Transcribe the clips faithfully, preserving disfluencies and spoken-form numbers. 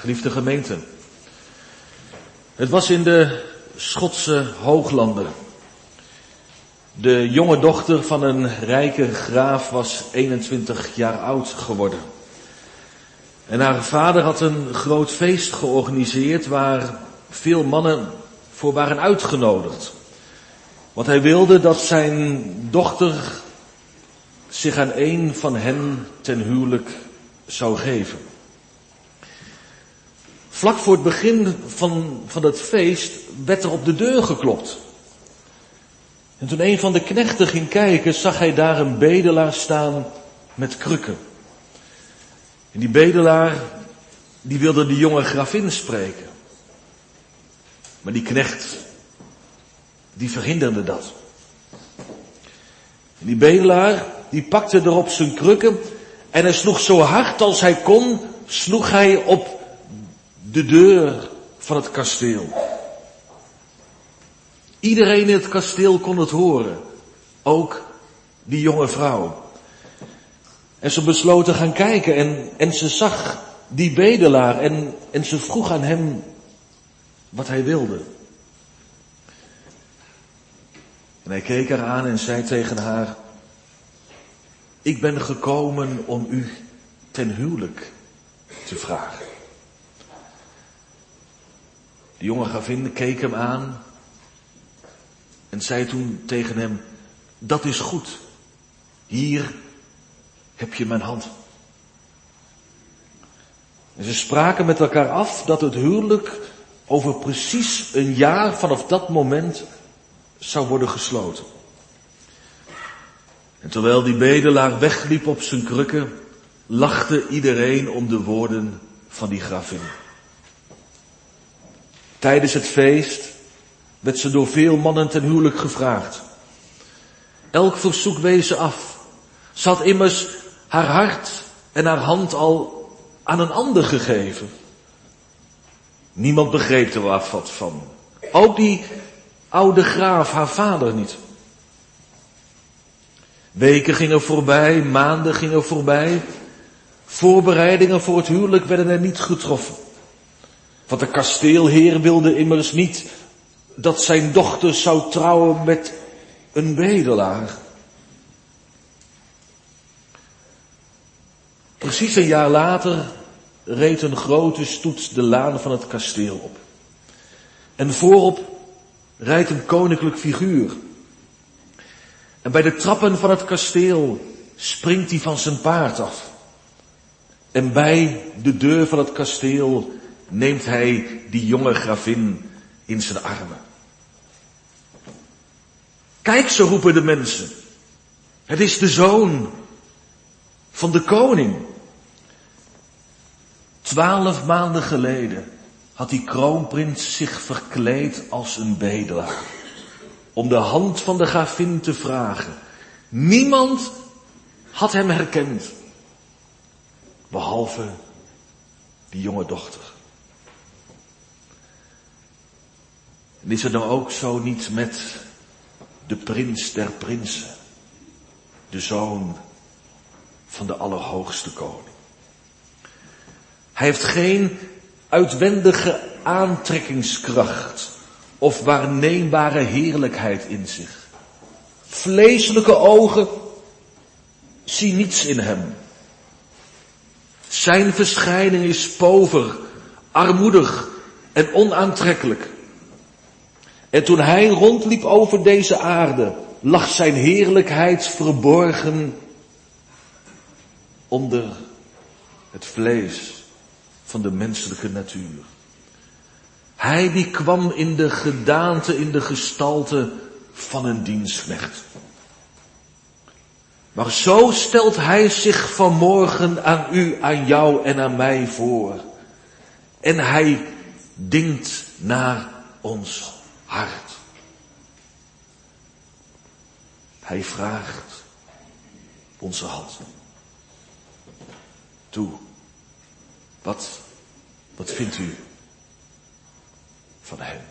Geliefde gemeente, het was in de Schotse hooglanden. De jonge dochter van een rijke graaf was eenentwintig jaar oud geworden. En haar vader had een groot feest georganiseerd waar veel mannen voor waren uitgenodigd. Want hij wilde dat zijn dochter zich aan een van hen ten huwelijk zou geven. Vlak voor het begin van, van het feest werd er op de deur geklopt. En toen een van de knechten ging kijken, zag hij daar een bedelaar staan met krukken. En die bedelaar, die wilde de jonge gravin spreken. Maar die knecht, die verhinderde dat. En die bedelaar, die pakte erop zijn krukken en hij sloeg zo hard als hij kon, sloeg hij op de deur van het kasteel. Iedereen in het kasteel kon het horen, ook die jonge vrouw. En ze besloot te gaan kijken en, en ze zag die bedelaar en, en ze vroeg aan hem wat hij wilde. En hij keek haar aan en zei tegen haar: ik ben gekomen om u ten huwelijk te vragen. De jonge gravin keek hem aan en zei toen tegen hem: dat is goed, hier heb je mijn hand. En ze spraken met elkaar af dat het huwelijk over precies een jaar vanaf dat moment zou worden gesloten. En terwijl die bedelaar wegliep op zijn krukken, lachte iedereen om de woorden van die gravin. Tijdens het feest werd ze door veel mannen ten huwelijk gevraagd. Elk verzoek wees ze af. Ze had immers haar hart en haar hand al aan een ander gegeven. Niemand begreep er wat van. Ook die oude graaf, haar vader niet. Weken gingen voorbij, maanden gingen voorbij. Voorbereidingen voor het huwelijk werden er niet getroffen. Want de kasteelheer wilde immers niet dat zijn dochter zou trouwen met een bedelaar. Precies een jaar later reed een grote stoet de laan van het kasteel op. En voorop rijdt een koninklijk figuur. En bij de trappen van het kasteel springt hij van zijn paard af. En bij de deur van het kasteel neemt hij die jonge gravin in zijn armen. Kijk, zo roepen de mensen. Het is de zoon van de koning. Twaalf maanden geleden had die kroonprins zich verkleed als een bedelaar. Om de hand van de gravin te vragen. Niemand had hem herkend. Behalve die jonge dochter. En is het nou ook zo niet met de prins der prinsen. De zoon van de Allerhoogste Koning. Hij heeft geen uitwendige aantrekkingskracht of waarneembare heerlijkheid in zich. Vleeselijke ogen zien niets in hem. Zijn verschijning is pover, armoedig en onaantrekkelijk. En toen hij rondliep over deze aarde, lag zijn heerlijkheid verborgen onder het vlees van de menselijke natuur. Hij die kwam in de gedaante, in de gestalte van een dienstknecht. Maar zo stelt hij zich vanmorgen aan u, aan jou en aan mij voor. En hij dingt naar ons hart. Hij vraagt onze hand. Toe, wat, wat vindt u van hem?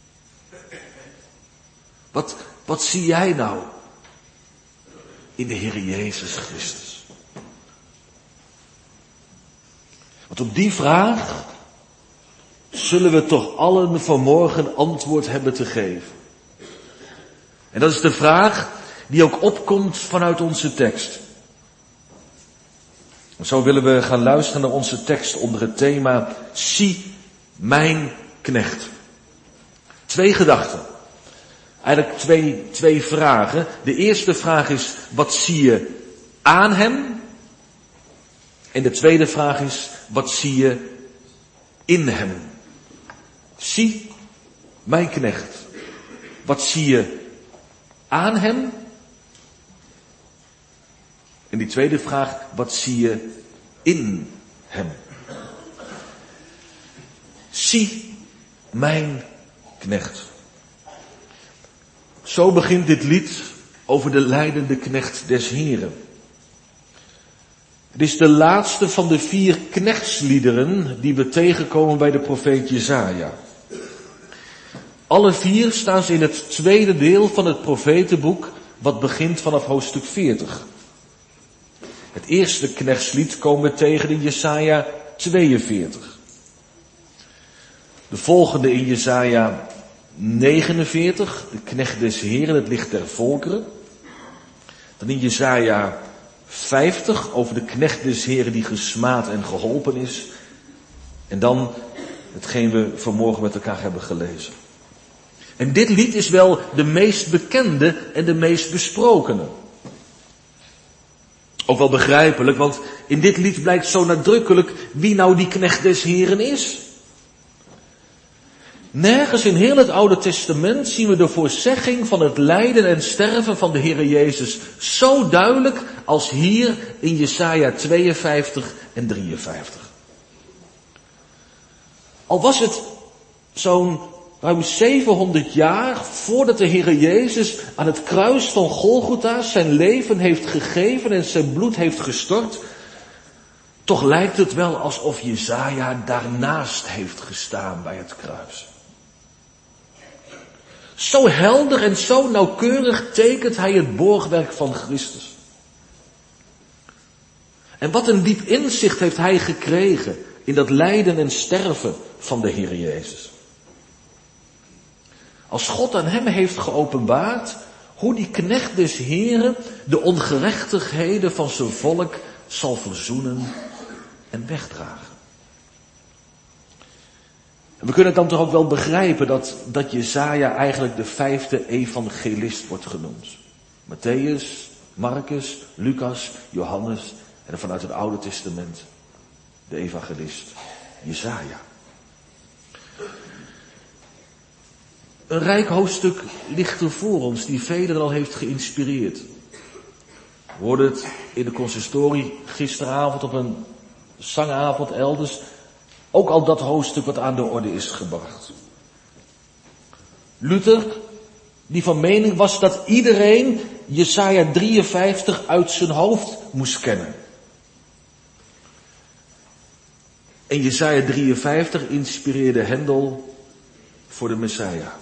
Wat, wat zie jij nou in de Heer Jezus Christus? Want op die vraag zullen we toch allen vanmorgen antwoord hebben te geven? En dat is de vraag die ook opkomt vanuit onze tekst. Zo willen we gaan luisteren naar onze tekst onder het thema Zie mijn knecht. Twee gedachten. Eigenlijk twee, twee vragen. De eerste vraag is, wat zie je aan hem? En de tweede vraag is, wat zie je in hem? Zie mijn knecht. Wat zie je aan hem? En die tweede vraag, wat zie je in hem? Zie mijn knecht. Zo begint dit lied over de lijdende knecht des Heren. Het is de laatste van de vier knechtsliederen die we tegenkomen bij de profeet Jesaja. Alle vier staan ze in het tweede deel van het profetenboek, wat begint vanaf hoofdstuk veertig. Het eerste knechtslied komen we tegen in Jesaja tweeënveertig. De volgende in Jesaja negenenveertig, de knecht des Heren, het licht der volkeren. Dan in Jesaja vijftig, over de knecht des Heren die gesmaad en geholpen is. En dan hetgeen we vanmorgen met elkaar hebben gelezen. En dit lied is wel de meest bekende en de meest besprokene. Ook wel begrijpelijk, want in dit lied blijkt zo nadrukkelijk wie nou die knecht des Heren is. Nergens in heel het Oude Testament zien we de voorzegging van het lijden en sterven van de Heere Jezus zo duidelijk als hier in Jesaja tweeënvijftig en drieënvijftig. Al was het zo'n ruim zevenhonderd jaar voordat de Heere Jezus aan het kruis van Golgotha zijn leven heeft gegeven en zijn bloed heeft gestort, toch lijkt het wel alsof Jesaja daarnaast heeft gestaan bij het kruis. Zo helder en zo nauwkeurig tekent hij het borgwerk van Christus. En wat een diep inzicht heeft hij gekregen in dat lijden en sterven van de Heer Jezus. Als God aan hem heeft geopenbaard hoe die knecht des Heren de ongerechtigheden van zijn volk zal verzoenen en wegdragen. En we kunnen dan toch ook wel begrijpen dat, dat Jesaja eigenlijk de vijfde evangelist wordt genoemd. Matthäus, Marcus, Lucas, Johannes en vanuit het Oude Testament de evangelist Jesaja. Een rijk hoofdstuk ligt er voor ons die velen al heeft geïnspireerd. We hoorden het in de consistorie gisteravond op een zangavond elders. Ook al dat hoofdstuk wat aan de orde is gebracht. Luther, die van mening was dat iedereen Jesaja drieënvijftig uit zijn hoofd moest kennen. En Jesaja drieënvijftig inspireerde Hendel voor de Messiah.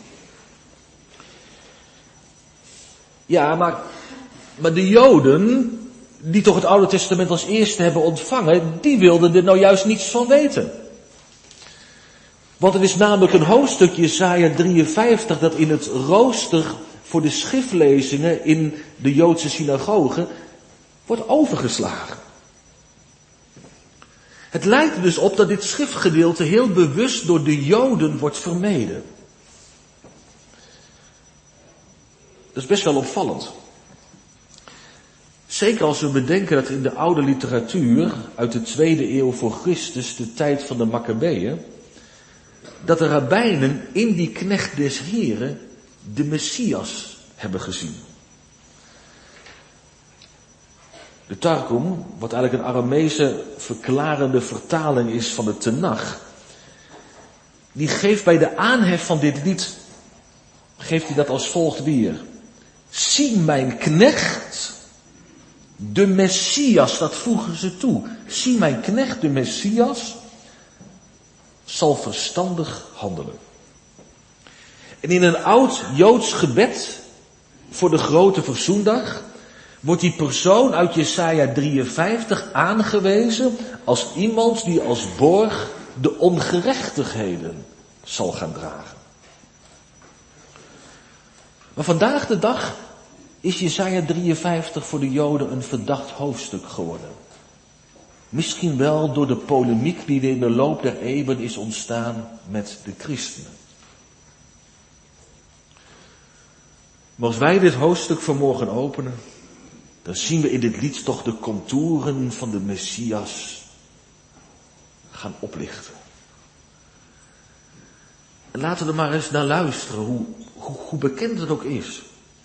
Ja, maar, maar de Joden, die toch het Oude Testament als eerste hebben ontvangen, die wilden er nou juist niets van weten. Want het is namelijk een hoofdstuk, Jesaja drieënvijftig, dat in het rooster voor de schriftlezingen in de Joodse synagogen wordt overgeslagen. Het lijkt er dus op dat dit schriftgedeelte heel bewust door de Joden wordt vermeden. Dat is best wel opvallend. Zeker als we bedenken dat in de oude literatuur uit de tweede eeuw voor Christus, de tijd van de Makkabeeën, dat de rabbijnen in die knecht des Heren de Messias hebben gezien. De Targum, wat eigenlijk een Aramese verklarende vertaling is van de Tenach, die geeft bij de aanhef van dit lied, geeft hij dat als volgt weer. Zie mijn knecht, de Messias, dat voegen ze toe. Zie mijn knecht, de Messias, zal verstandig handelen. En in een oud Joods gebed voor de grote verzoendag wordt die persoon uit Jesaja drieënvijftig aangewezen als iemand die als borg de ongerechtigheden zal gaan dragen. Maar vandaag de dag is Jesaja drieënvijftig voor de Joden een verdacht hoofdstuk geworden. Misschien wel door de polemiek die in de loop der eeuwen is ontstaan met de christenen. Maar als wij dit hoofdstuk vanmorgen openen, dan zien we in dit lied toch de contouren van de Messias gaan oplichten. En laten we er maar eens naar luisteren, hoe, hoe, hoe bekend het ook is.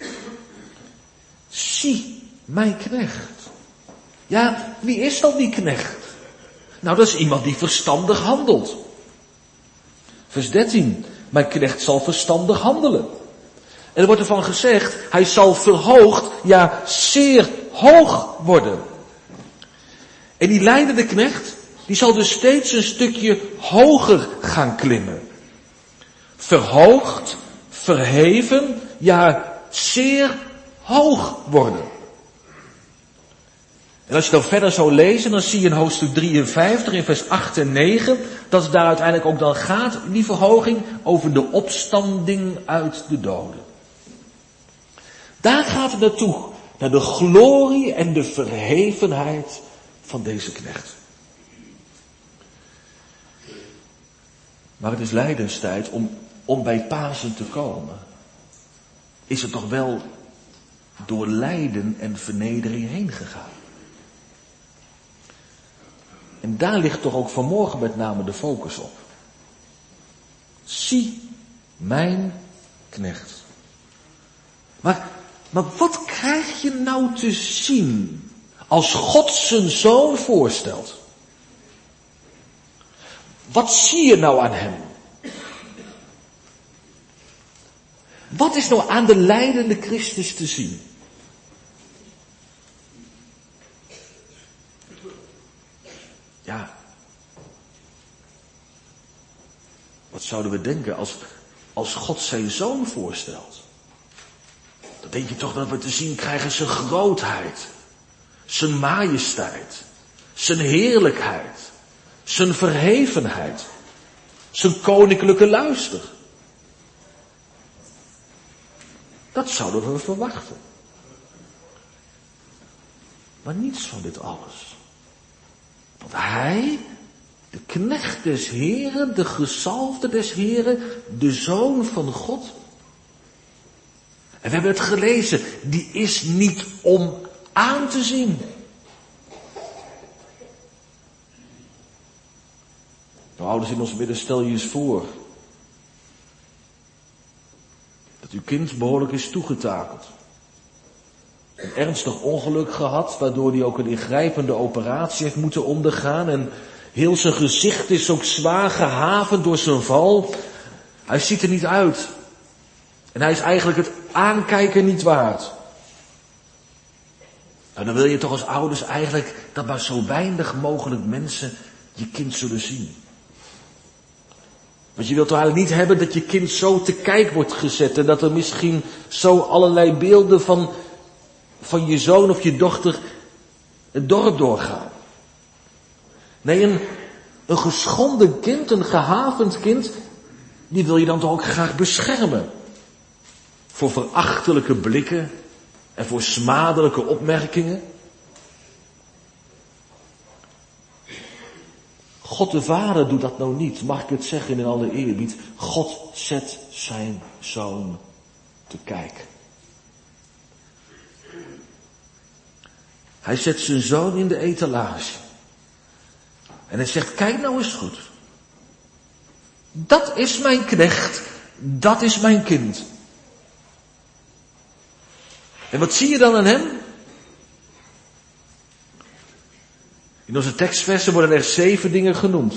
Zie, mijn knecht. Ja, wie is dan die knecht? Nou, dat is iemand die verstandig handelt. Vers dertien. Mijn knecht zal verstandig handelen. En er wordt ervan gezegd, hij zal verhoogd, ja, zeer hoog worden. En die lijdende knecht, die zal dus steeds een stukje hoger gaan klimmen. Verhoogd, verheven, ja, zeer hoog worden. En als je dan verder zou lezen, dan zie je in hoofdstuk drieënvijftig, in vers acht en negen, dat het daar uiteindelijk ook dan gaat, die verhoging, over de opstanding uit de doden. Daar gaat het naartoe, naar de glorie en de verhevenheid van deze knecht. Maar het is lijdenstijd om, om bij Pasen te komen. Is het toch wel door lijden en vernedering heen gegaan. En daar ligt toch ook vanmorgen met name de focus op. Zie mijn knecht. Maar, maar wat krijg je nou te zien als God zijn zoon voorstelt? Wat zie je nou aan hem? Wat is nou aan de lijdende Christus te zien? Ja, wat zouden we denken als, als God zijn zoon voorstelt? Dan denk je toch dat we te zien krijgen zijn grootheid, zijn majesteit, zijn heerlijkheid, zijn verhevenheid, zijn koninklijke luister. Dat zouden we verwachten. Maar niets van dit alles. Want hij, de knecht des Heren, de gezalfde des Heren, de Zoon van God. En we hebben het gelezen, die is niet om aan te zien. Nou, ouders in ons midden, stel je eens voor dat uw kind behoorlijk is toegetakeld. Een ernstig ongeluk gehad, waardoor hij ook een ingrijpende operatie heeft moeten ondergaan. En heel zijn gezicht is ook zwaar gehavend door zijn val. Hij ziet er niet uit. En hij is eigenlijk het aankijken niet waard. Nou, dan wil je toch als ouders eigenlijk dat maar zo weinig mogelijk mensen je kind zullen zien. Want je wilt toch eigenlijk niet hebben dat je kind zo te kijk wordt gezet. En dat er misschien zo allerlei beelden van, van je zoon of je dochter het dorp doorgaan. Nee, een, een geschonden kind, een gehavend kind, die wil je dan toch ook graag beschermen. Voor verachtelijke blikken en voor smadelijke opmerkingen. God de Vader doet dat nou niet, mag ik het zeggen in alle eerbied. God zet zijn zoon te kijk. Hij zet zijn zoon in de etalage. En hij zegt, kijk nou eens goed. Dat is mijn knecht, dat is mijn kind. En wat zie je dan aan hem? In onze tekstversen worden er zeven dingen genoemd.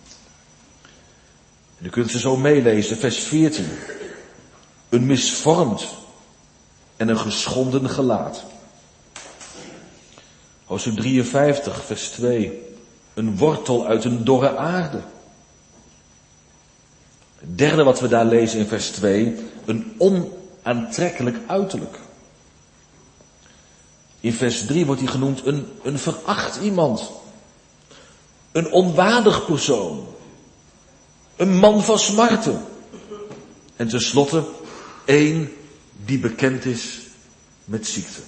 En u kunt ze zo meelezen, vers veertien. Een misvormd en een geschonden gelaat. Hoofdstuk drieënvijftig, vers twee. Een wortel uit een dorre aarde. Het derde wat we daar lezen in vers twee. Een onaantrekkelijk uiterlijk. In vers drie wordt hij genoemd een, een veracht iemand. Een onwaardig persoon. Een man van smarten. En tenslotte één die bekend is met ziekte.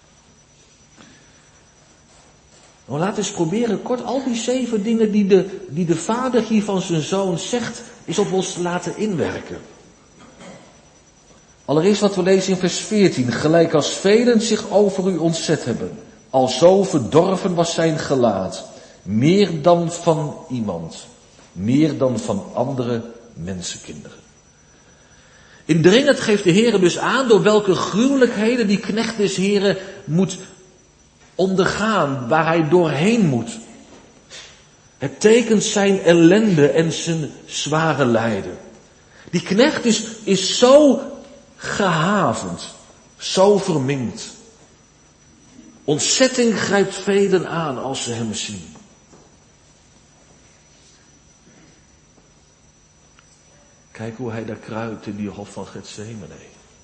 Nou, laten we eens proberen kort al die zeven dingen die de, die de vader hier van zijn zoon zegt, is op ons te laten inwerken. Allereerst wat we lezen in vers veertien. Gelijk als velen zich over u ontzet hebben. Alzo verdorven was zijn gelaat. Meer dan van iemand. Meer dan van andere mensenkinderen. Indringend geeft de Heer dus aan door welke gruwelijkheden die knecht des Heren moet ondergaan. Waar hij doorheen moet. Het tekent zijn ellende en zijn zware lijden. Die knecht is, is zo gehavend, zo verminkt. Ontzetting grijpt velen aan als ze hem zien. Kijk hoe hij daar kruipt in die hof van Getsemane.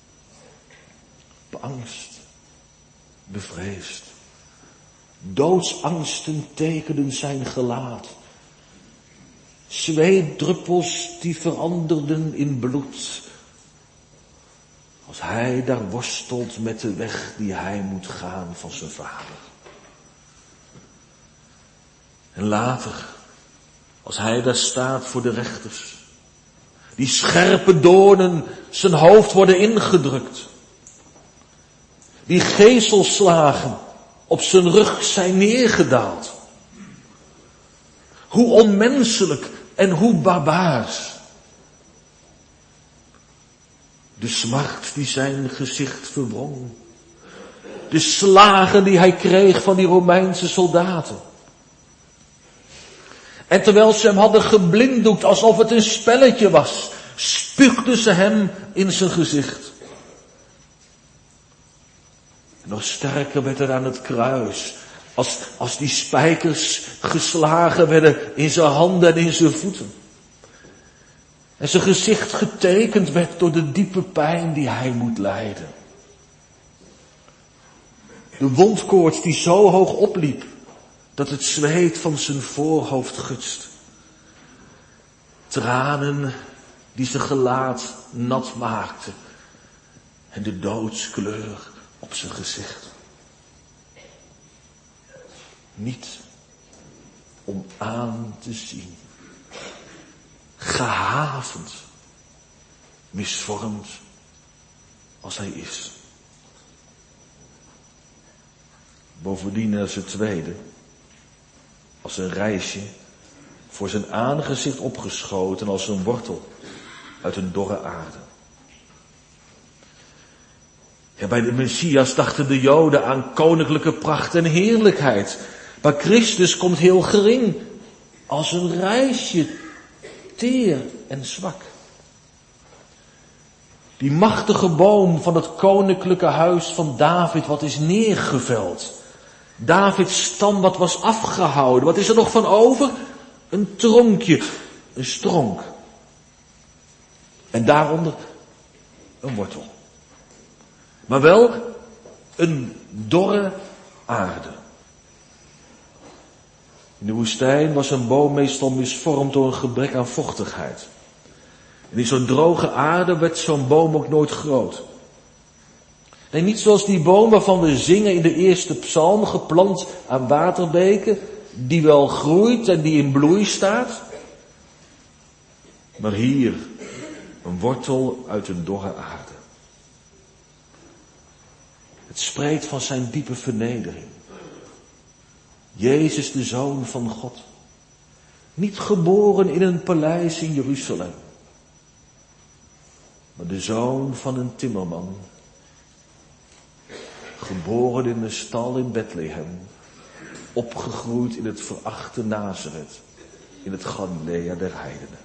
Beangst, bevreesd. Doodsangsten tekenden zijn gelaat. Zweetdruppels die veranderden in bloed. Als hij daar worstelt met de weg die hij moet gaan van zijn vader. En later, als hij daar staat voor de rechters. Die scherpe doornen zijn hoofd worden ingedrukt. Die geeselslagen op zijn rug zijn neergedaald. Hoe onmenselijk en hoe barbaars. De smart die zijn gezicht verwrong. De slagen die hij kreeg van die Romeinse soldaten. En terwijl ze hem hadden geblinddoekt alsof het een spelletje was, spuugden ze hem in zijn gezicht. En nog sterker werd er aan het kruis, als, als die spijkers geslagen werden in zijn handen en in zijn voeten. En zijn gezicht getekend werd door de diepe pijn die hij moet lijden. De wondkoorts die zo hoog opliep, dat het zweet van zijn voorhoofd gutst. Tranen die zijn gelaat nat maakten. En de doodskleur op zijn gezicht. Niet om aan te zien. Gehavend. Misvormd als hij is. Bovendien als het tweede. Als een rijsje voor zijn aangezicht opgeschoten als een wortel uit een dorre aarde. Ja, bij de Messias dachten de Joden aan koninklijke pracht en heerlijkheid. Maar Christus komt heel gering als een rijsje, teer en zwak. Die machtige boom van het koninklijke huis van David, wat is neergeveld. Davids stam wat was afgehouden. Wat is er nog van over? Een tronkje, een stronk. En daaronder een wortel. Maar wel een dorre aarde. In de woestijn was een boom meestal misvormd door een gebrek aan vochtigheid. En in zo'n droge aarde werd zo'n boom ook nooit groot. Nee, niet zoals die boom waarvan we zingen in de eerste psalm, geplant aan waterbeken, die wel groeit en die in bloei staat. Maar hier, een wortel uit een dorre aarde. Het spreekt van zijn diepe vernedering. Jezus, de Zoon van God. Niet geboren in een paleis in Jeruzalem. Maar de zoon van een timmerman. Geboren in een stal in Bethlehem. Opgegroeid in het verachte Nazareth. In het Galilea der heidenen.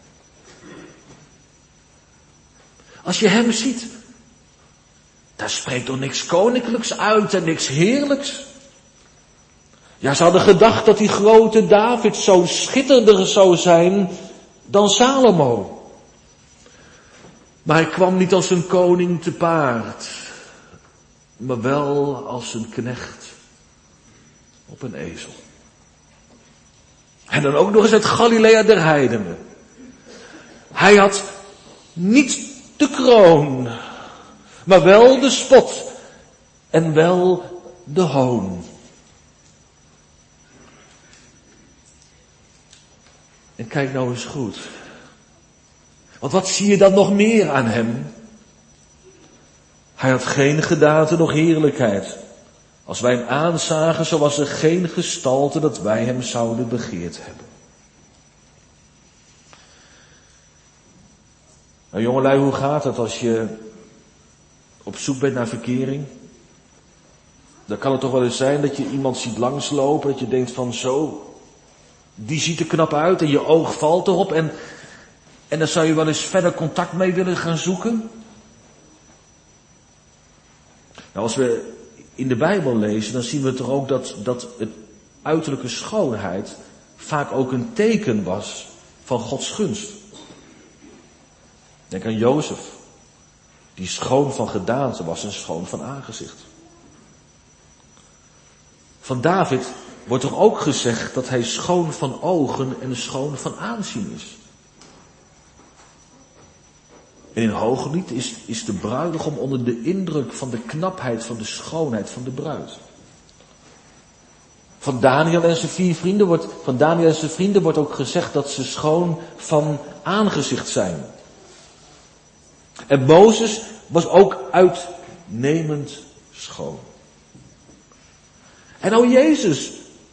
Als je hem ziet, daar spreekt toch niks koninklijks uit en niks heerlijks. Ja, ze hadden gedacht dat die grote David zo schitterender zou zijn dan Salomo. Maar hij kwam niet als een koning te paard, maar wel als een knecht op een ezel. En dan ook nog eens uit Galilea der heidenen. Hij had niet de kroon, maar wel de spot en wel de hoon. En kijk nou eens goed. Want wat zie je dan nog meer aan hem? Hij had geen gedaante noch heerlijkheid. Als wij hem aanzagen, zo was er geen gestalte dat wij hem zouden begeerd hebben. Nou jongelui, hoe gaat het als je op zoek bent naar verkering? Dan kan het toch wel eens zijn dat je iemand ziet langslopen, dat je denkt van zo, die ziet er knap uit en je oog valt erop en, en dan zou je wel eens verder contact mee willen gaan zoeken. Nou, als we in de Bijbel lezen, dan zien we toch ook dat, dat het uiterlijke schoonheid vaak ook een teken was van Gods gunst. Denk aan Jozef, die schoon van gedaante was en schoon van aangezicht. Van David wordt er ook gezegd dat hij schoon van ogen en schoon van aanzien is. En in Hooglied is, is de bruidegom onder de indruk van de knapheid, van de schoonheid van de bruid. Van Daniel en zijn vier vrienden wordt, van Daniel en zijn vrienden wordt ook gezegd dat ze schoon van aangezicht zijn. En Mozes was ook uitnemend schoon. En nou Jezus.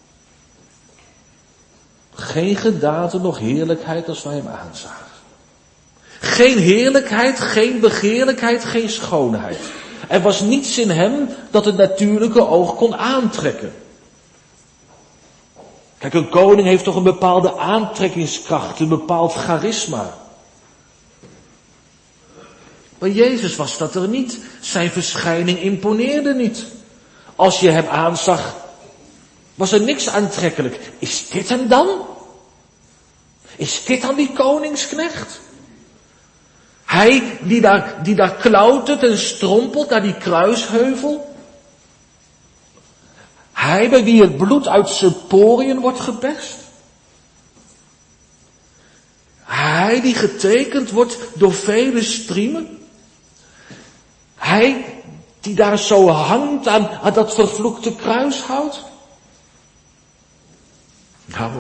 Geen gedaante noch heerlijkheid als wij hem aanzagen. Geen heerlijkheid, geen begeerlijkheid, geen schoonheid. Er was niets in hem dat het natuurlijke oog kon aantrekken. Kijk, een koning heeft toch een bepaalde aantrekkingskracht, een bepaald charisma. Maar Jezus was dat er niet. Zijn verschijning imponeerde niet. Als je hem aanzag, was er niks aantrekkelijk. Is dit hem dan? Is dit dan die koningsknecht? Hij die daar, die daar klautert en strompelt naar die kruisheuvel. Hij bij wie het bloed uit zijn poriën wordt geperst. Hij die getekend wordt door vele striemen. Hij die daar zo hangt aan, aan dat vervloekte kruishout. Nou,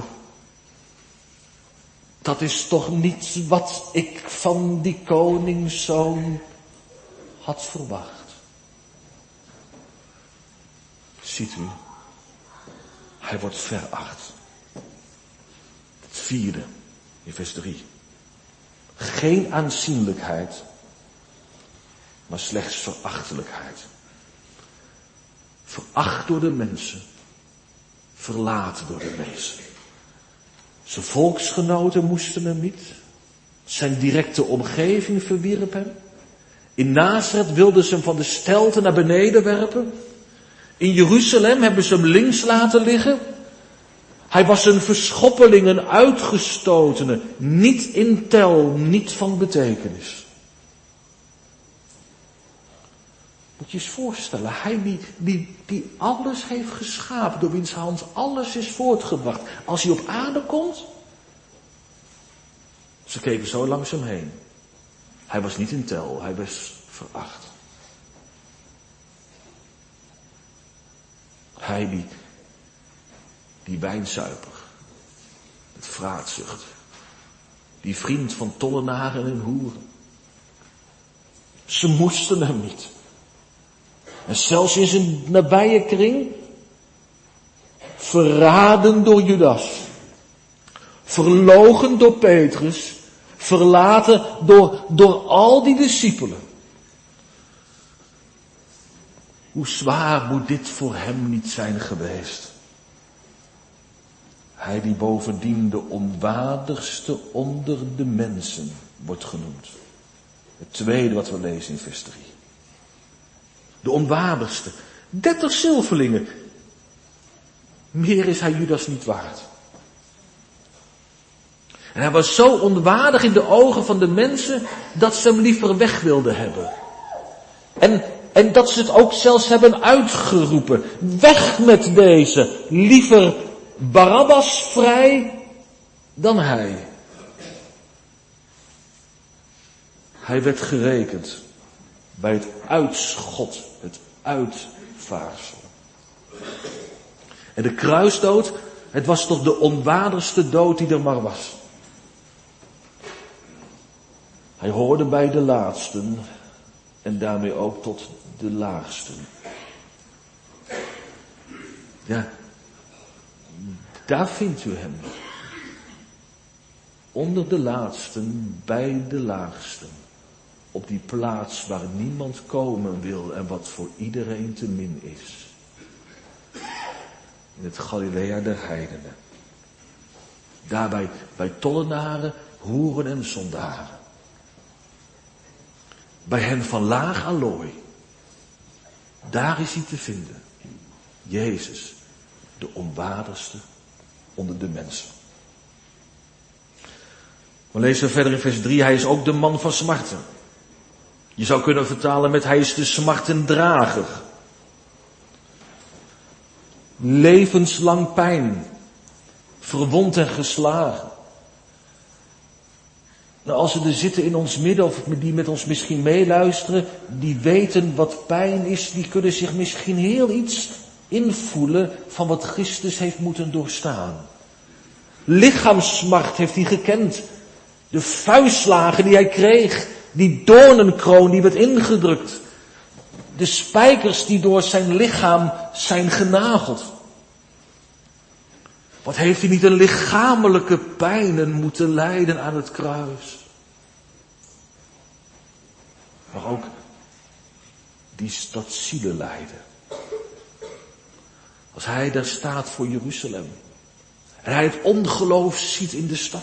dat is toch niet wat ik van die koningszoon had verwacht. Ziet u, hij wordt veracht. Het vierde, in vers drie. Geen aanzienlijkheid, maar slechts verachtelijkheid. Veracht door de mensen, verlaten door de mensen. Zijn volksgenoten moesten hem niet. Zijn directe omgeving verwierp hem. In Nazareth wilden ze hem van de stelte naar beneden werpen. In Jeruzalem hebben ze hem links laten liggen. Hij was een verschoppeling, een uitgestotene, niet in tel, niet van betekenis. Moet je eens voorstellen, hij die, die, die alles heeft geschapen, door wiens hand alles is voortgebracht. Als hij op aarde komt, ze keken zo langs hem heen. Hij was niet in tel, hij was veracht. Hij die, die wijnzuiper, het vraatzucht, die vriend van tollenaren en hoeren. Ze moesten hem niet. En zelfs in zijn nabije kring, verraden door Judas, verloochend door Petrus, verlaten door, door al die discipelen. Hoe zwaar moet dit voor hem niet zijn geweest? Hij die bovendien de onwaardigste onder de mensen wordt genoemd. Het tweede wat we lezen in vers drie. De onwaardigste. dertig zilverlingen. Meer is hij Judas niet waard. En hij was zo onwaardig in de ogen van de mensen dat ze hem liever weg wilden hebben. En, en dat ze het ook zelfs hebben uitgeroepen. Weg met deze. Liever Barabbas vrij dan hij. Hij werd gerekend bij het uitschot, het uitvaarsel. En de kruisdood, het was toch de onwaardigste dood die er maar was. Hij hoorde bij de laatsten en daarmee ook tot de laagsten. Ja, daar vindt u hem. Onder de laatsten, bij de laagsten. Op die plaats waar niemand komen wil en wat voor iedereen te min is. In het Galilea der heidenen. Daarbij bij tollenaren, hoeren en zondaren. Bij hen van laag allooi. Daar is hij te vinden. Jezus, de onwaardigste onder de mensen. We lezen verder in vers drie, hij is ook de man van smarten. Je zou kunnen vertalen met hij is de smartendrager. Levenslang pijn. Verwond en geslagen. Nou, als er zitten in ons midden, of die met ons misschien meeluisteren, die weten wat pijn is, die kunnen zich misschien heel iets invoelen van wat Christus heeft moeten doorstaan. Lichaamssmart heeft hij gekend. De vuistslagen die hij kreeg, die doornenkroon die werd ingedrukt. De spijkers die door zijn lichaam zijn genageld. Wat heeft hij niet een lichamelijke pijnen moeten lijden aan het kruis. Maar ook die dat zielelijden. Als hij daar staat voor Jeruzalem. En hij het ongeloof ziet in de stad.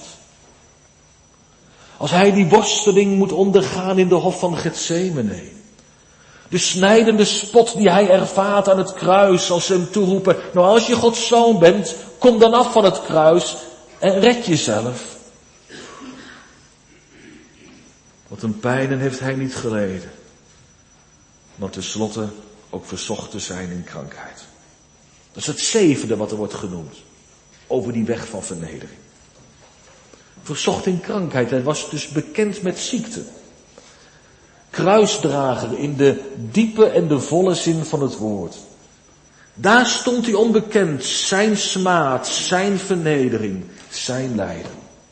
Als hij die worsteling moet ondergaan in de hof van Getsemane. De snijdende spot die hij ervaart aan het kruis als ze hem toeroepen. Nou, als je Gods zoon bent, kom dan af van het kruis en red jezelf. Wat een pijnen heeft hij niet geleden. Maar tenslotte ook verzocht te zijn in krankheid. Dat is het zevende wat er wordt genoemd. Over die weg van vernedering. Verzocht in krankheid. Hij was dus bekend met ziekte. Kruisdrager in de diepe en de volle zin van het woord. Daar stond hij onbekend. Zijn smaad, zijn vernedering, zijn lijden.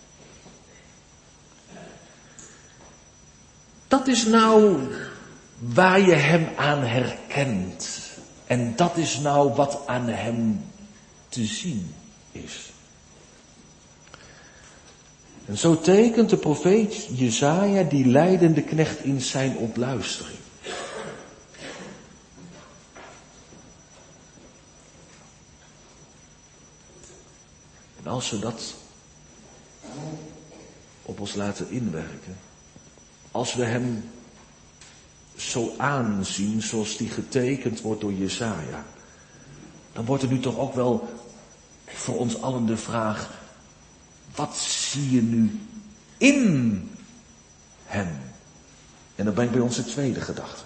Dat is nou waar je hem aan herkent. En dat is nou wat aan hem te zien is. En zo tekent de profeet Jesaja die lijdende knecht in zijn ontluistering. En als we dat op ons laten inwerken, als we hem zo aanzien zoals die getekend wordt door Jesaja, dan wordt er nu toch ook wel voor ons allen de vraag, wat zie je nu in hem? En dan ben ik bij onze tweede gedachte.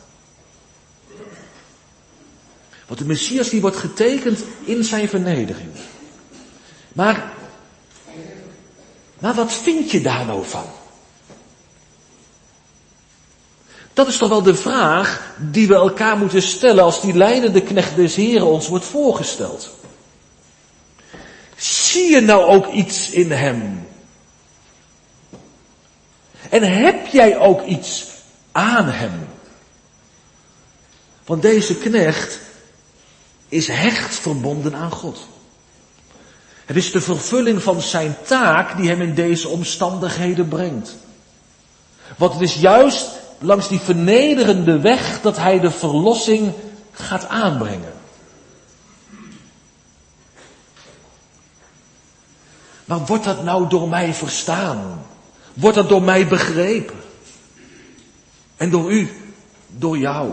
Want de Messias die wordt getekend in zijn vernedering. Maar, maar wat vind je daar nou van? Dat is toch wel de vraag die we elkaar moeten stellen als die lijdende knecht des Heren ons wordt voorgesteld. Zie je nou ook iets in hem? En heb jij ook iets aan hem? Want deze knecht is hecht verbonden aan God. Het is de vervulling van zijn taak die hem in deze omstandigheden brengt. Want het is juist langs die vernederende weg dat hij de verlossing gaat aanbrengen. Maar wordt dat nou door mij verstaan? Wordt dat door mij begrepen? En door u, door jou?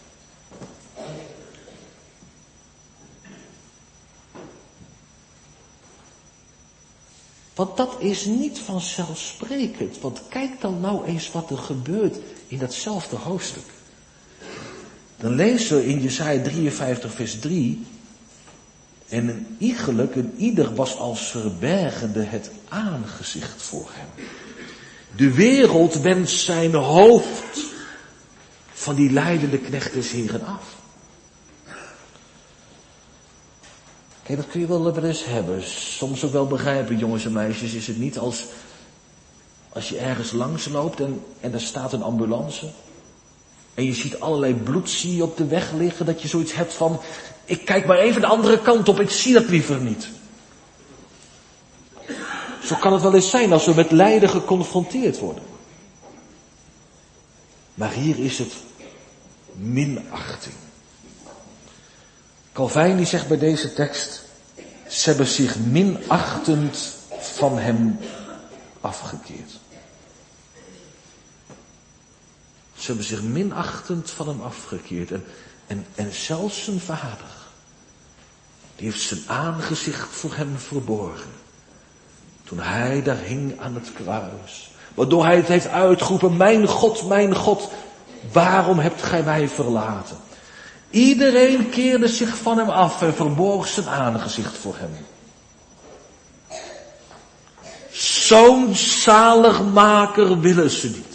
Want dat is niet vanzelfsprekend. Want kijk dan nou eens wat er gebeurt in datzelfde hoofdstuk. Dan lezen we in Jesaja drieënvijftig vers drie. En een iegelijk, een ieder was als verbergende het aangezicht voor hem. De wereld wendt zijn hoofd van die lijdende knecht des Heren af. Kijk, dat kun je wel wel eens hebben. Soms ook wel begrijpen, jongens en meisjes, is het niet als, als je ergens langs loopt en, en er staat een ambulance. En je ziet allerlei bloed zie je op de weg liggen, dat je zoiets hebt van, ik kijk maar even de andere kant op, ik zie dat liever niet. Zo kan het wel eens zijn als we met lijden geconfronteerd worden. Maar hier is het minachting. Calvijn die zegt bij deze tekst, ze hebben zich minachtend van hem afgekeerd. Ze hebben zich minachtend van hem afgekeerd. En, en, en zelfs zijn vader, die heeft zijn aangezicht voor hem verborgen. Toen hij daar hing aan het kruis. Waardoor hij het heeft uitgeroepen, mijn God, mijn God, waarom hebt gij mij verlaten? Iedereen keerde zich van hem af en verborg zijn aangezicht voor hem. Zo'n zaligmaker willen ze niet.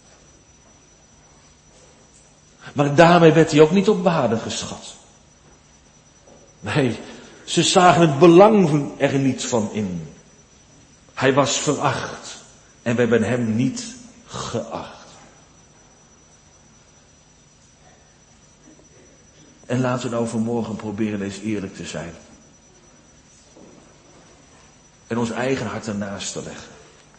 Maar daarmee werd hij ook niet op waarde geschat. Nee, ze zagen het belang er niet van in. Hij was veracht en we hebben hem niet geacht. En laten we nou vanmorgen proberen eens eerlijk te zijn. En ons eigen hart ernaast te leggen.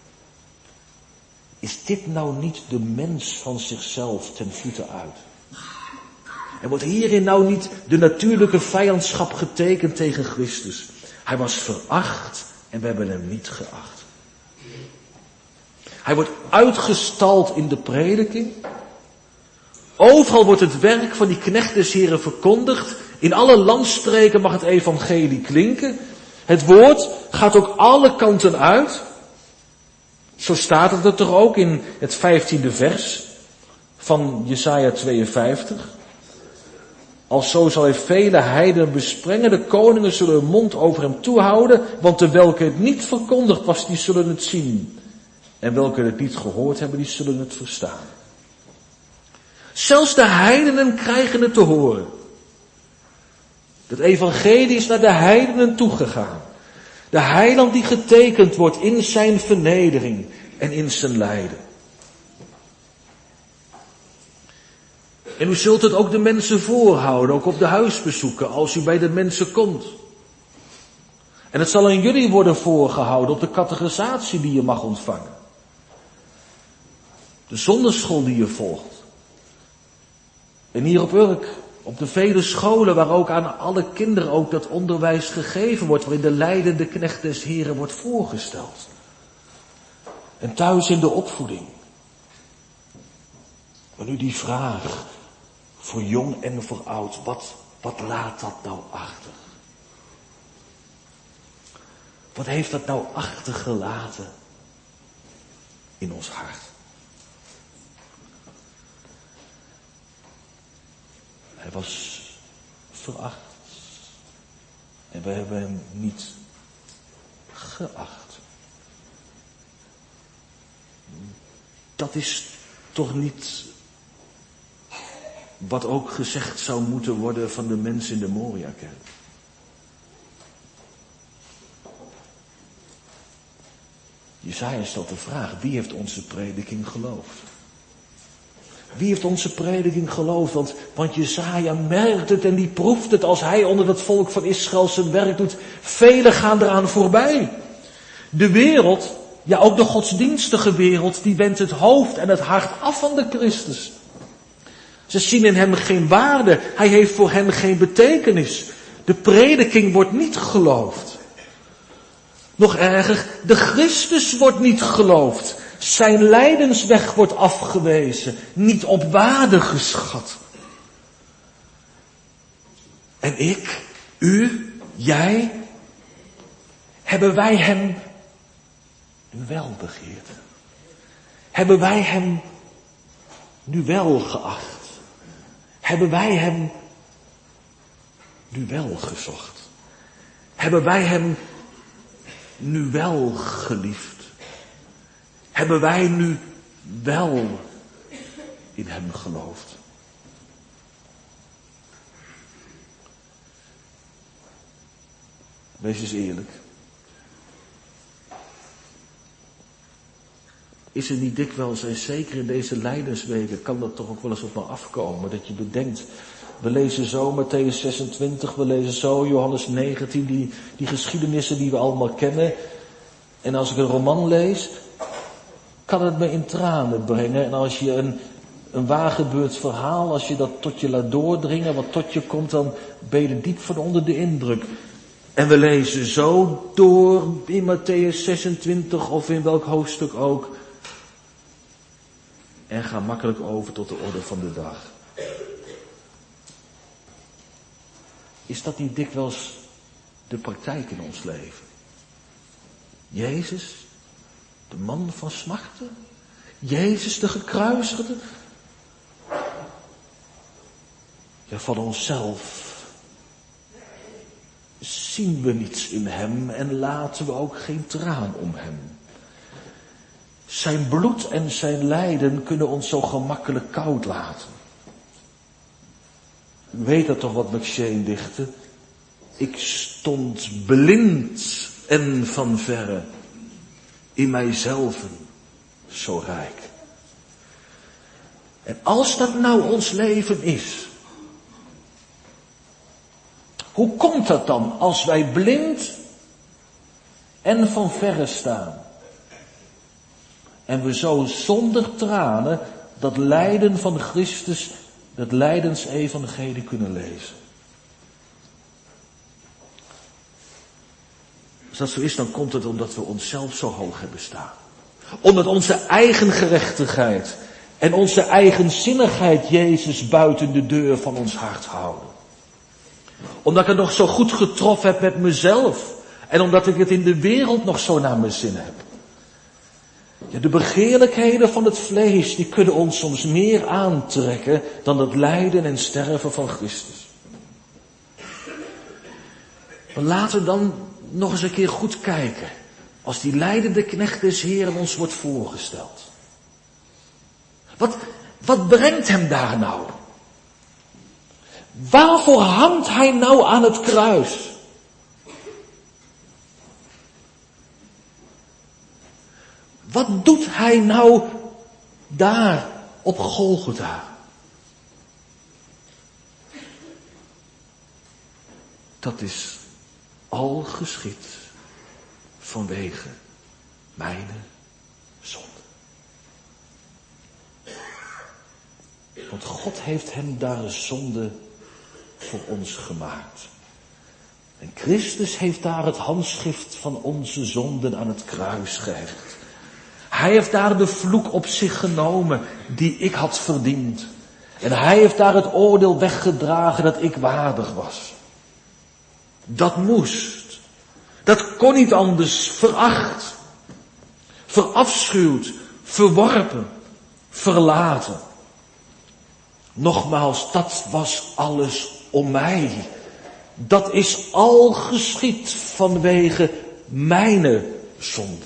Is dit nou niet de mens van zichzelf ten voeten uit? En wordt hierin nou niet de natuurlijke vijandschap getekend tegen Christus? Hij was veracht en we hebben hem niet geacht. Hij wordt uitgestald in de prediking. Overal wordt het werk van die knecht des Heren verkondigd. In alle landstreken mag het evangelie klinken. Het woord gaat ook alle kanten uit. Zo staat het er toch ook in het vijftiende vers van Jesaja tweeënvijftig. Alzo zal hij vele heidenen besprengen, de koningen zullen hun mond over hem toehouden, want de welke het niet verkondigd was, die zullen het zien. En welke het niet gehoord hebben, die zullen het verstaan. Zelfs de heidenen krijgen het te horen. Het evangelie is naar de heidenen toegegaan. De heiland die getekend wordt in zijn vernedering en in zijn lijden. En u zult het ook de mensen voorhouden, ook op de huisbezoeken, als u bij de mensen komt. En het zal aan jullie worden voorgehouden op de catechisatie die je mag ontvangen. De zonderschool die je volgt. En hier op Urk, op de vele scholen waar ook aan alle kinderen ook dat onderwijs gegeven wordt, waarin de lijdende knecht des Heren wordt voorgesteld. En thuis in de opvoeding. Maar nu die vraag, voor jong en voor oud, wat, wat laat dat nou achter? Wat heeft dat nou achtergelaten in ons hart? Hij was veracht. En we hebben hem niet geacht. Dat is toch niet wat ook gezegd zou moeten worden van de mensen in de Moriakerk. Jesaja stelt de vraag, wie heeft onze prediking geloofd? Wie heeft onze prediking geloofd? Want, want Jesaja merkt het en die proeft het als hij onder het volk van Israël zijn werk doet. Velen gaan eraan voorbij. De wereld, ja ook de godsdienstige wereld, die wendt het hoofd en het hart af van de Christus. Ze zien in hem geen waarde. Hij heeft voor hen geen betekenis. De prediking wordt niet geloofd. Nog erger, de Christus wordt niet geloofd. Zijn lijdensweg wordt afgewezen. Niet op waarde geschat. En ik, u, jij, hebben wij hem nu wel begeerd? Hebben wij hem nu wel geacht? Hebben wij hem nu wel gezocht? Hebben wij hem nu wel geliefd? hebben wij nu wel in hem geloofd? Wees eens eerlijk. Is er niet dikwijls, en zeker in deze lijdensweken, kan dat toch ook wel eens op me afkomen, dat je bedenkt, we lezen zo Mattheüs zesentwintig, we lezen zo Johannes negentien, die, die geschiedenissen die we allemaal kennen. En als ik een roman lees, kan het me in tranen brengen. En als je een, een waargebeurd verhaal, als je dat tot je laat doordringen, wat tot je komt, dan ben je er diep van onder de indruk. En we lezen zo door in Mattheüs zesentwintig of in welk hoofdstuk ook. En gaan makkelijk over tot de orde van de dag. Is dat niet dikwijls de praktijk in ons leven? Jezus, de man van smarten? Jezus, de gekruisigde? Ja, van onszelf zien we niets in hem en laten we ook geen traan om hem. Zijn bloed en zijn lijden kunnen ons zo gemakkelijk koud laten. U weet dat toch wat McShane dichtte? Ik stond blind en van verre, in mijzelven zo rijk. En als dat nou ons leven is, hoe komt dat dan als wij blind en van verre staan? En we zo zonder tranen dat lijden van Christus, dat lijdensevangelie kunnen lezen. Als dat zo is, dan komt het omdat we onszelf zo hoog hebben staan. Omdat onze eigen gerechtigheid en onze eigenzinnigheid Jezus buiten de deur van ons hart houden. Omdat ik het nog zo goed getroffen heb met mezelf. En omdat ik het in de wereld nog zo naar mijn zin heb. Ja, de begeerlijkheden van het vlees, die kunnen ons soms meer aantrekken dan het lijden en sterven van Christus. Maar laten we dan nog eens een keer goed kijken. Als die lijdende knecht des Heeren ons wordt voorgesteld. Wat, wat brengt hem daar nou? Waarvoor hangt hij nou aan het kruis? Wat doet hij nou daar op Golgotha? Dat is al geschied vanwege mijn zonde. Want God heeft hem daar een zonde voor ons gemaakt. En Christus heeft daar het handschrift van onze zonden aan het kruis gehecht. Hij heeft daar de vloek op zich genomen die ik had verdiend. En hij heeft daar het oordeel weggedragen dat ik waardig was. Dat moest. Dat kon niet anders. Veracht. Verafschuwd. Verworpen. Verlaten. Nogmaals, dat was alles om mij. Dat is al geschied vanwege mijn zonde.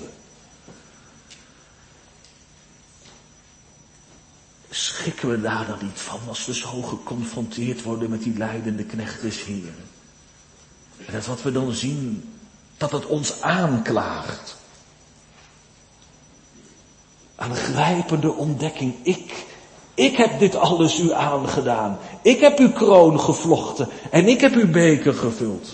Schrikken we daar dan niet van als we zo geconfronteerd worden met die lijdende knecht des Heeren? En dat wat we dan zien, dat het ons aanklaagt. Aangrijpende ontdekking. Ik, ik heb dit alles u aangedaan. Ik heb uw kroon gevlochten en ik heb uw beker gevuld.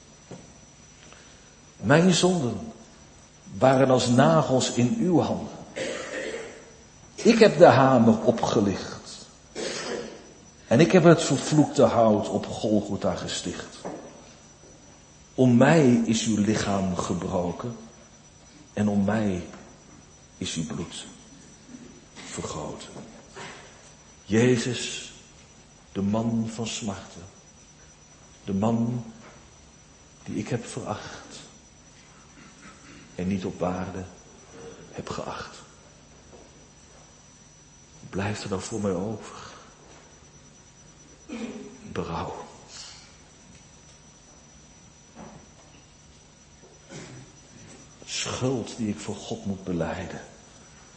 Mijn zonden waren als nagels in uw handen. Ik heb de hamer opgelicht. En ik heb het vervloekte hout op Golgotha gesticht. Om mij is uw lichaam gebroken. En om mij is uw bloed vergoten. Jezus, de man van smarten. De man die ik heb veracht. En niet op waarde heb geacht. Blijft er dan voor mij over? Berouw. Schuld die ik voor God moet belijden.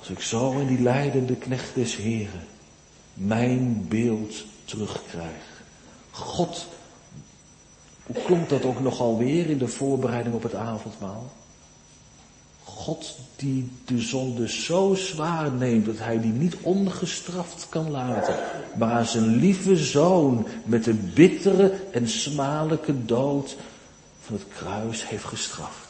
Als ik zo in die lijdende knecht des Heren mijn beeld terugkrijg. God, hoe klonk dat ook nogal weer in de voorbereiding op het avondmaal? God die de zonde zo zwaar neemt dat hij die niet ongestraft kan laten, maar aan zijn lieve zoon met de bittere en smadelijke dood van het kruis heeft gestraft.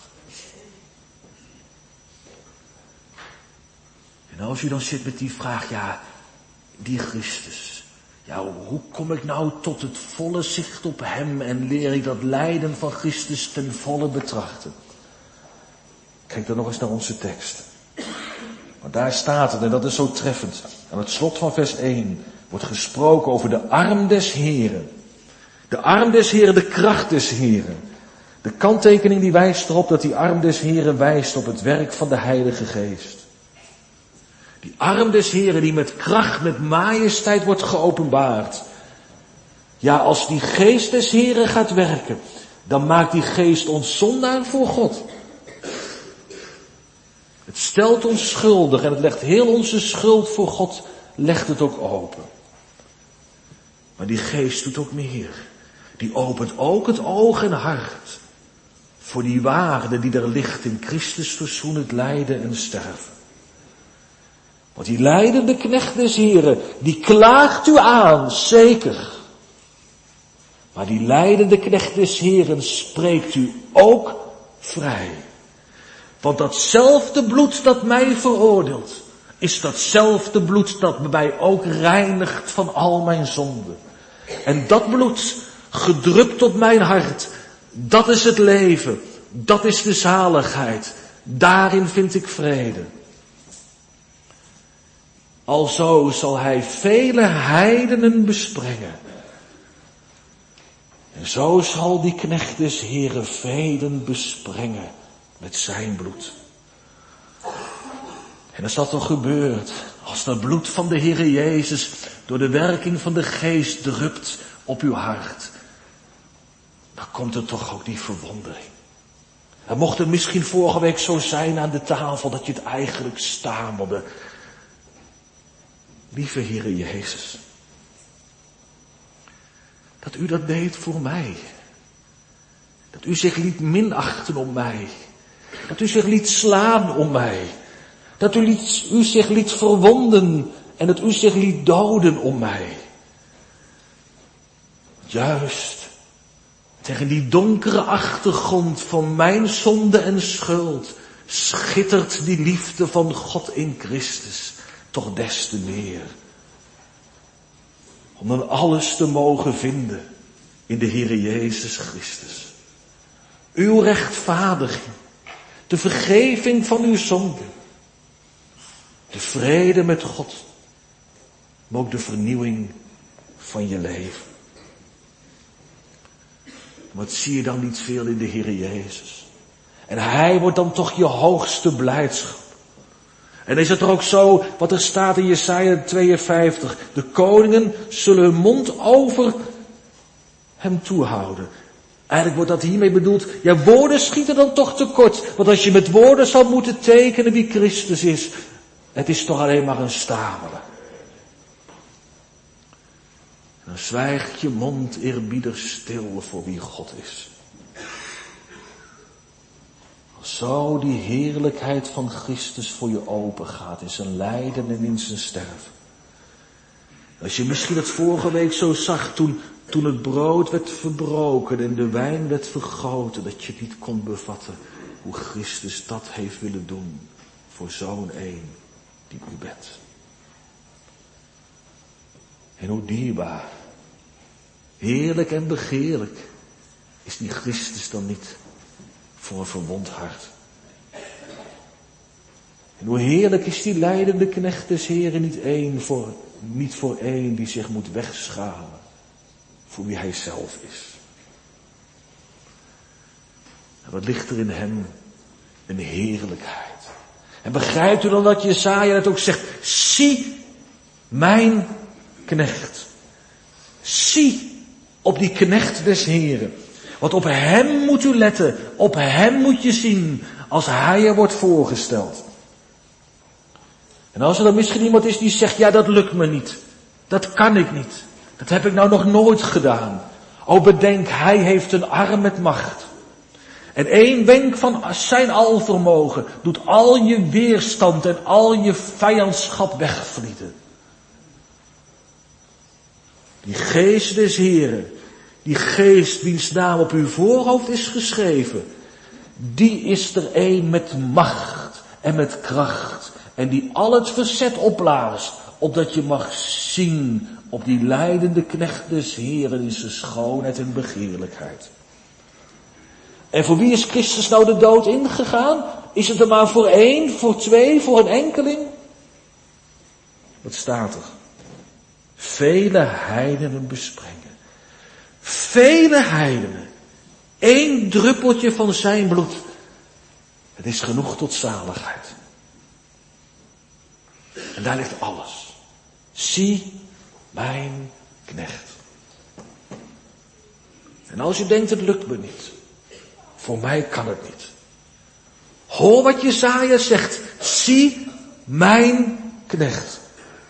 En als u dan zit met die vraag, ja, die Christus, ja, hoe kom ik nou tot het volle zicht op hem en leer ik dat lijden van Christus ten volle betrachten? Kijk dan nog eens naar onze tekst. Want daar staat het, en dat is zo treffend. Aan het slot van vers één wordt gesproken over de arm des Heren. De arm des Heren, de kracht des Heren. De kanttekening die wijst erop dat die arm des Heren wijst op het werk van de Heilige Geest. Die arm des Heren die met kracht, met majesteit wordt geopenbaard. Ja, als die geest des Heren gaat werken, dan maakt die geest ons zondaar voor God. Het stelt ons schuldig en het legt heel onze schuld voor God, legt het ook open. Maar die geest doet ook meer. Die opent ook het oog en hart voor die waarde die er ligt in Christus verzoenend lijden en sterven. Want die lijdende knecht des Heren, die klaagt u aan, zeker. Maar die lijdende knecht des Heren spreekt u ook vrij. Want datzelfde bloed dat mij veroordeelt, is datzelfde bloed dat mij ook reinigt van al mijn zonden. En dat bloed, gedrupt op mijn hart, dat is het leven, dat is de zaligheid. Daarin vind ik vrede. Alzo zal hij vele heidenen besprengen. En zo zal die knecht des Heren velen besprengen met zijn bloed. En als dat dan gebeurt, als dat bloed van de Heere Jezus door de werking van de Geest drupt op uw hart, dan komt er toch ook die verwondering. En mocht het misschien vorige week zo zijn aan de tafel dat je het eigenlijk stamelde. Lieve Heere Jezus, dat u dat deed voor mij. Dat u zich liet minachten om mij. Dat u zich liet slaan om mij. Dat u, liet, u zich liet verwonden en dat u zich liet doden om mij. Juist tegen die donkere achtergrond van mijn zonde en schuld schittert die liefde van God in Christus toch des te meer. Om dan alles te mogen vinden in de Heere Jezus Christus. Uw rechtvaardiging, de vergeving van uw zonde, de vrede met God, maar ook de vernieuwing van je leven. Wat zie je dan niet veel in de Heere Jezus? En Hij wordt dan toch je hoogste blijdschap. En is het er ook zo, wat er staat in Jesaja tweeënvijftig, de koningen zullen hun mond over hem toehouden. Eigenlijk wordt dat hiermee bedoeld, ja, woorden schieten dan toch tekort. Want als je met woorden zou moeten tekenen wie Christus is, het is toch alleen maar een stamelen. En dan zwijgt je mond eerbiedig stil voor wie God is. Als zo die heerlijkheid van Christus voor je open gaat in zijn lijden en in zijn sterven. Als je misschien het vorige week zo zag toen, toen het brood werd verbroken en de wijn werd vergoten, dat je niet kon bevatten hoe Christus dat heeft willen doen voor zo'n een die u bent. En hoe dierbaar, heerlijk en begeerlijk is die Christus dan niet voor een verwond hart. En hoe heerlijk is die lijdende knecht des Heren niet één voor, niet voor één die zich moet wegschalen voor wie hij zelf is. En wat ligt er in hem? Een heerlijkheid. En begrijpt u dan dat Jesaja het ook zegt, zie mijn knecht. Zie op die knecht des Heren. Want op hem moet u letten, op hem moet je zien als hij er wordt voorgesteld. En als er dan misschien iemand is die zegt, ja, dat lukt me niet. Dat kan ik niet. Dat heb ik nou nog nooit gedaan. O, bedenk, hij heeft een arm met macht. En één wenk van zijn alvermogen doet al je weerstand en al je vijandschap wegvlieden. Die geest des Heren, die geest wiens naam op uw voorhoofd is geschreven, die is er één met macht en met kracht. En die al het verzet opblaast, opdat je mag zien op die lijdende knecht des Heren in zijn schoonheid en begeerlijkheid. En voor wie is Christus nou de dood ingegaan? Is het er maar voor één, voor twee, voor een enkeling? Wat staat er? Vele heidenen besprengen. Vele heidenen. Eén druppeltje van zijn bloed. Het is genoeg tot zaligheid. En daar ligt alles. Zie mijn knecht. En als u denkt, het lukt me niet. Voor mij kan het niet. Hoor wat Jesaja zegt. Zie mijn knecht.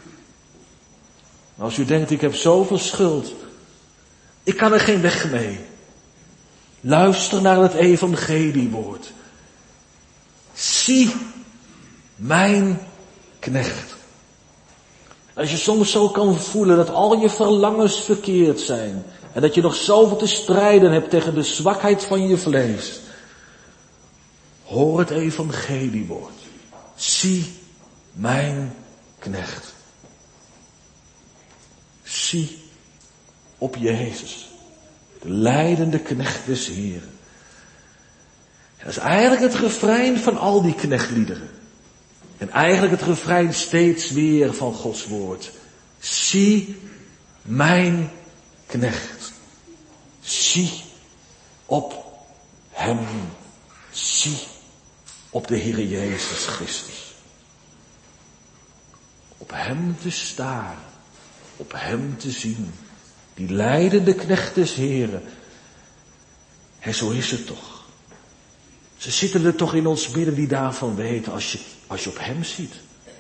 Als u denkt, ik heb zoveel schuld. Ik kan er geen weg mee. Luister naar het evangeliewoord. Zie mijn knecht. Als je soms zo kan voelen dat al je verlangens verkeerd zijn. En dat je nog zoveel te strijden hebt tegen de zwakheid van je vlees. Hoor het evangeliewoord. Zie mijn knecht. Zie op Jezus. De lijdende knecht des Heren. Dat is eigenlijk het refrein van al die knechtliederen. En eigenlijk het refrein steeds weer van Gods woord. Zie mijn knecht. Zie op hem. Zie op de Heer Jezus Christus. Op hem te staren. Op hem te zien. Die lijdende knecht des Heren. En zo is het toch. Ze zitten er toch in ons midden die daarvan weten. Als je, als je op hem ziet.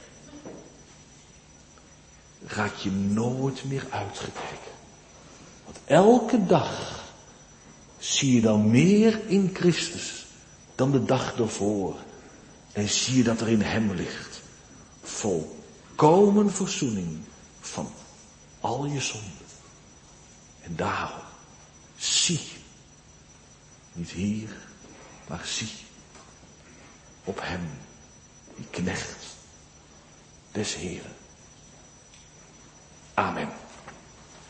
Raak je nooit meer uitgekeken. Want elke dag zie je dan meer in Christus dan de dag ervoor. En zie je dat er in hem ligt. Volkomen verzoening van al je zonden. En daarom, zie. Niet hier, maar zie. Op hem, die knecht des Heren. Amen.